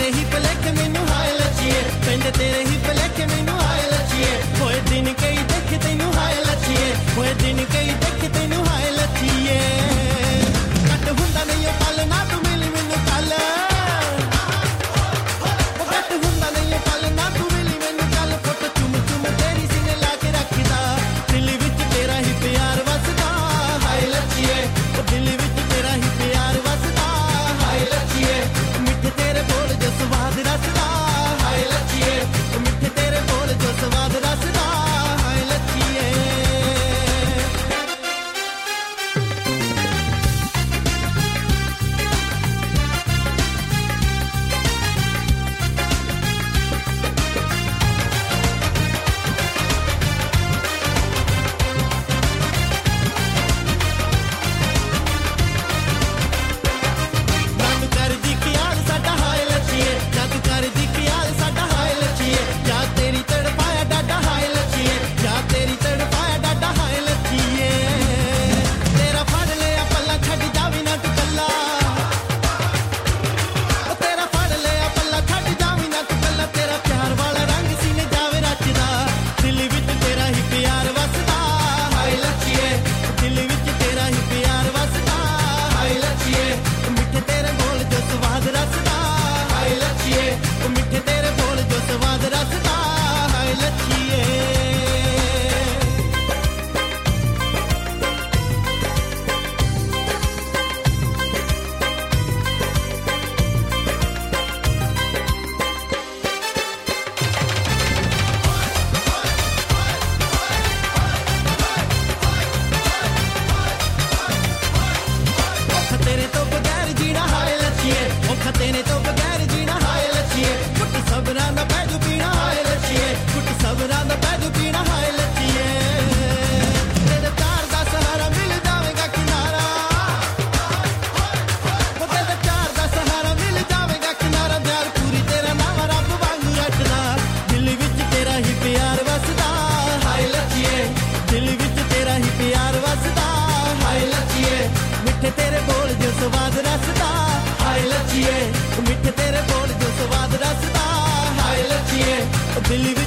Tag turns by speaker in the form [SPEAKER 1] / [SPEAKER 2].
[SPEAKER 1] ਤੇਰੇ ਹੀ ਭੁਲੇਖੇ ਮੈਨੂੰ ਹਾਏ ਲੱਛੀਏ ਪਿੰਡ ਤੇਰੇ ਹੀ ਭੁਲੇਖੇ ਮੈਨੂੰ ਹਾਏ ਲੱਛੀਏ ਹੋਏ ਦਿਨ ਕਈ ਦੇਖ ਤੈਨੂੰ ਹਾਏ ਲੱਛੀਏ ਹੋਏ ਦਿਨ ਕਈ ਦੇਖ ਤੈਨੂੰ ਹਾਏ ਲੱਛੀਏ ਕੱਟ ਹੁੰਦਾ ਨਹੀਂ ਉਹ ਪਲ ਨਾ ਤੂੰ ਮਿਲੀ ਮੈਨੂੰ ਕੱਲ ਕੱਟ ਹੁੰਦਾ ਨਹੀਂ ਉਹ ਪਲ ਨਾ ਤੂੰ ਮਿਲੀ ਮੈਨੂੰ ਕੱਲ ਫੁੱਟ ਚੁੰਮ ਚੁੰਮ ਤੇਰੀ ਸੀਨੇ ਲਾ ਕੇ ਰੱਖਦਾ ਦਿਲ ਵਿੱਚ ਤੇਰਾ ਹੀ ਪਿਆਰ ਵਸਦਾ ਹਾਏ ਲੱਛੀਏ ਦਿਲ ਵਿੱਚ ਤੇਰਾ ਹੀ ਪਿਆਰ ਵਸਦਾ ਹਾਏ ਲੱਛੀਏ ਮਿੱਠੇ ਤੇਰੇ ਬੋਲ ਜੋ ਸਵਾਦ ਰਸਦਾ ਹਾਏ ਲੱਛੀਏ ਮਿੱਠੇ ਤੇਰੇ ਬੋਲ ਜੋ ਸਵਾਦ ਰਸਦਾ ਹਾਏ ਲੱਛੀਏ ਤੇਰੇ ਤੋਂ ਬਗੈਰ ਜੀਣਾ ਹਾਏ ਲੱਛੀਏ ਕੁੱਟ ਸਬਰਾਂ ਦਾ ਪੈ ਜੂ ਪੀਣਾ ਹਾਏ ਲੱਛੀਏ ਕੁੱਟ ਸਬਰਾਂ ਦਾ ਪੈ ਜੂ ਪੀਣਾ ਹਾਏ ਲੱਛੀਏ ਤੇਰੇ ਪਿਆਰ ਦਾ ਸਹਾਰਾ ਮਿਲ ਜਾਵੇਗਾ ਕਿਨਾਰਾ ਉਹ ਤੇਰੇ ਪਿਆਰ ਦਾ ਸਹਾਰਾ ਮਿਲ ਜਾਵੇਗਾ ਕਿਨਾਰਾ ਦਿਲ ਪੂਰੀ ਤੇਰਾ ਨਾਮ ਰੱਬ ਵਾਂਗੂ ਰੱਖਦਾ ਦਿਲ ਵਿੱਚ ਤੇਰਾ ਹੀ ਪਿਆਰ ਵਸਦਾ ਹਾਏ ਲੱਛੀਏ ਦਿਲ ਵਿੱਚ ਤੇਰਾ ਹੀ ਪਿਆਰ ਵਸਦਾ ਹਾਏ ਲੱਛੀਏ ਮਿੱਠੇ ਤੇਰੇ ਬੋਲ ਜੋ ਸਵਾਦ ਰਸਦਾ ਹਾਏ ਲੱਛੀਏ ਮਿੱਠੇ ਤੇਰੇ ਬੋਲ ਜੋ ਸਵਾਦ ਰਸਦਾ ਹਾਏ ਲੱਛੀਏ ਦਿਲ